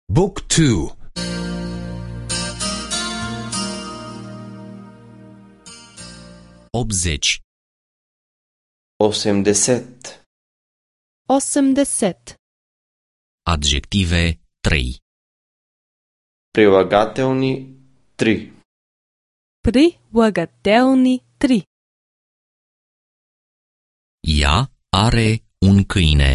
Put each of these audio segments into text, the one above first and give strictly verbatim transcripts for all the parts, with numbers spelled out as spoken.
Book two. optzeci. osemdeset. osemdeset. Adjective trei. Прилагателни три. Прилагателни три. Ea are un câine.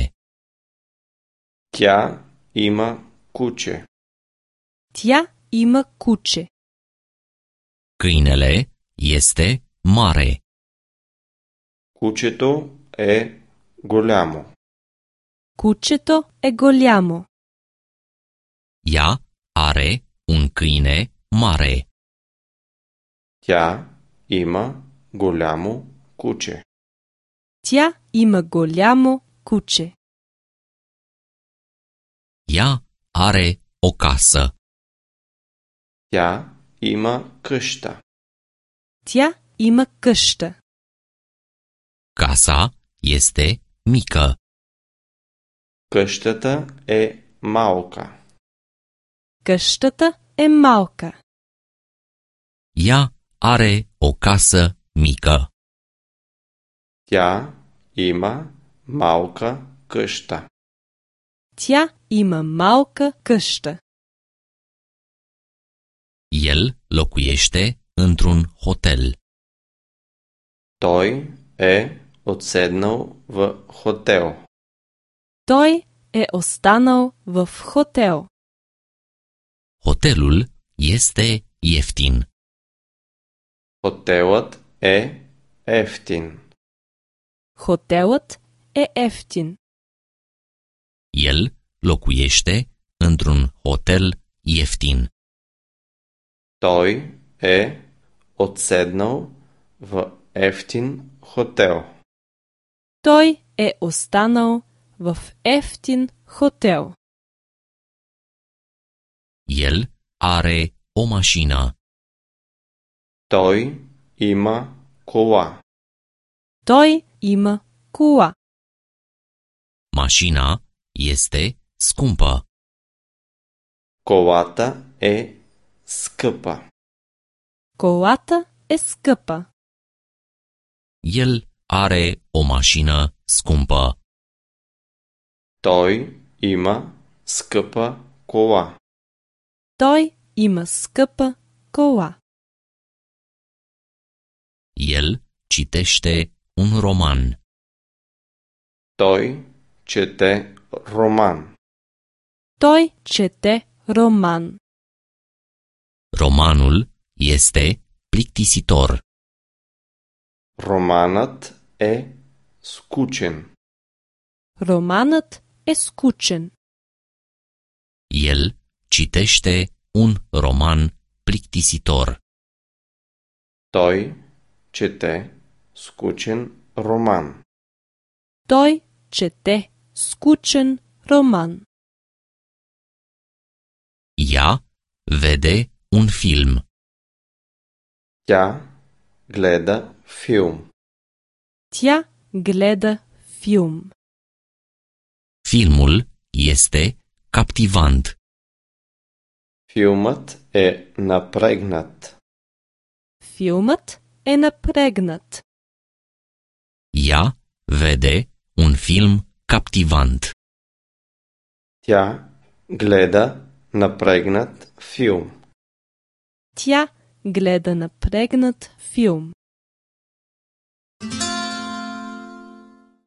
Тя има куче. Тя има куче. Câinele este mare. Кучето е голямо. Кучето е голямо. Ea are un câine mare. Тя има голямо куче. Тя има голямо куче. Ea are o casă. Тя има къща. Тя има къща. Casa este mică. Къщата е малка. Къщата е малка. Ea are o casă mică. Тя има малка къща. Тя има малка къща. El locuiește într-un hotel. Той е отседнал в хотел. Той е останал в хотел. Hotelul este ieftin. Хотелът е ефтин. Хотелът е ефтин. El locuiește într-un hotel ieftin. Той е отседнал в ефтин хотел. Той е останал в ефтин хотел. El are o mașină. Той има кола. Той има кола. Mașina este scumpă. Колата е скъпа. Колата е скъпа. El are o mașină scumpă. Той има скъпа кола. Той има скъпа кола. El citește un roman. Той чете роман. Той чете роман. Romanul este plictisitor. Романът е скучен. Романът е скучен. El citește un roman plictisitor. Той чете скучен роман. Той чете скучен роман. Ea vede un film. Тя гледа филм. Тя гледа филм. Filmul este captivant. Филмът е напрегнат. Филмът е напрегнат. Ea vede un film captivant. Тя гледа напрегнат филм. Тя гледа напрегнат филм.